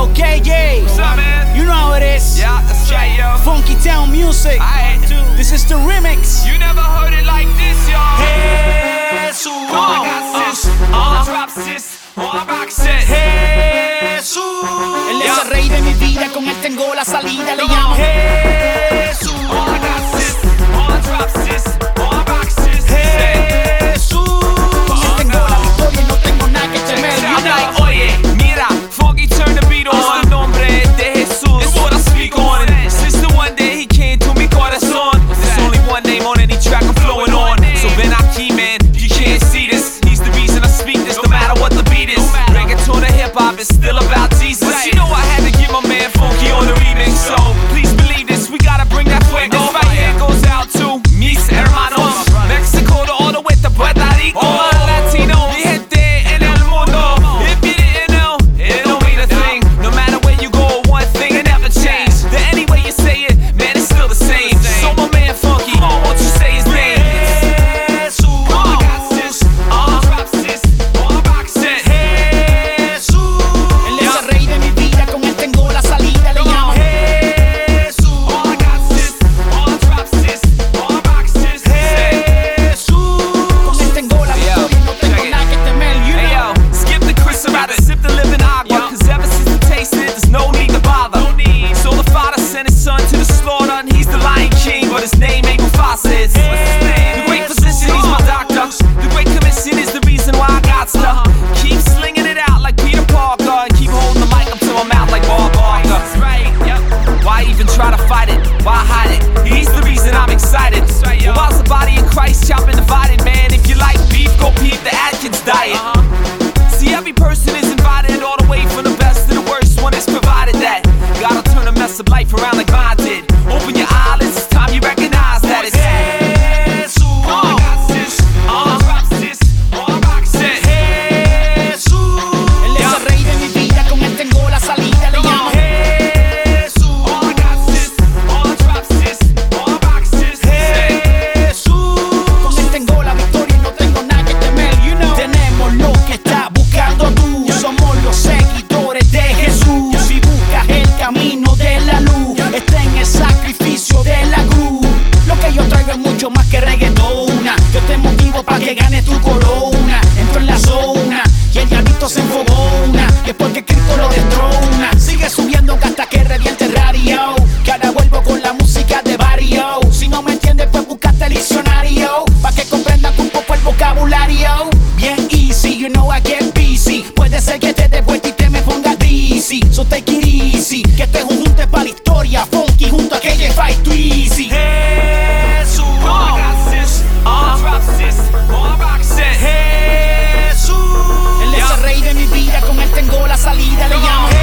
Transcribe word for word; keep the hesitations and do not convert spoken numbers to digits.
Yo, K J. What's up, man? You know how it is. Yeah, that's right, yo. Funky Town music. Aight. This is the remix. You never heard it like this, y'all. Jesús. Oh, I got sis. Oh, I drop sis. Oh, I rock sis. Jesús. Él es el rey de mi vida, con él tengo la salida. Le llamo Jesús. Oh, I got sis. Oh, I drop sis. Oh, I rock sis. Jesús. Con él tengo la victoria y no tengo nada que temer. You I'm know. like, oye, mira, Funky turn the beat on. El nombre de Jesús. It's what I speak on. Since the one day he came to mi corazón. There's only one name on any track I'm flowing on. So ven aquí, man, you can't see this. He's the reason I speak this, no matter what the beat is. Reggaeton or hip hop, it's still about Jesus. You know I had to get my man Funky on the remix. So please believe this, we gotta bring that fuego. This right here goes out to mis hermanos. Mexico to all the way to Puerto Rico. All my Latino, mi gente en el mundo. If you didn't know, it don't mean a thing. No matter where you go, one thing it never change. The any way you say it, man, it's still the same. So my man Funky, oh, won't you say his name? Jesús. Oh, I got sis. Oh, I drop sis. Oh, I rock sis. Jesús. Él es el rey de mi vida, con él tengo la salida. Le llamo Jesús. Oh, I got sis. Oh, I drop sis. Oh, I rock sis. Jesús. Con él tengo la victoria y no tengo nada que temer. You Hey know. yo, skip the Chris rather sip the living agua. Cause ever since we tasted it, there's no need to bother. So the father sent his son to the slaughter, and he's the Lion King, but his name ain't Mufasa. It's what's his name? The great physician, he's my doctor. The great commission is the reason why I got stuck. Keep slinging it out like Peter Parker, and keep holding the mic up to my mouth like Bob Barker. That's right, yep. Why even try to fight it? Why hide it? He's the reason I'm excited. Well, whilst the body of Christ chopping divided, man. If you like beef, go peep the Atkins diet. See, every person is invited, all the way from the best to the worst one is provided that. Gotta turn a mess of life around like mine did. Open your eyelids, it's time you recognize that it's Jesús. Oh, I got sis. Oh, I drop sis. Oh, I rock sis. Jesús. Él es el rey de mi vida, con él tengo la salida. Le llamo Jesús. Oh, I got sis. Oh, I drop sis. Oh, I rock sis. Jesús. Con él tengo la victoria y no tengo nada que temer. You know. Tenemos lo que estás buscando tú. Somos los seguidores de Jesús. Si buscas el camino de la luz, está en el sacrificio de la cruz. Lo que yo traigo es mucho más que reggaetona. Yo te motivo para que ganes tu corona. Entro en la zona y el diablito se enfogona. Y es porque Cristo lo destrona. Sigue subiendo hasta que reviente el radio. Que ahora vuelvo con la música de barrio. Si no me entiendes, pues buscaste el diccionario. Pa' que comprendan un poco el vocabulario. Bien easy, you know I get busy. Puede ser que te dé vuelta y te me ponga dizzy. So take it easy. Que este es un junte para la historia. Funky junto a K J Fight to Easy. Jesús. Oh, I got sis. Oh, I drop sis. Oh, I rock sis. Jesús. Él es el rey de mi vida, con él tengo la salida. Le llamo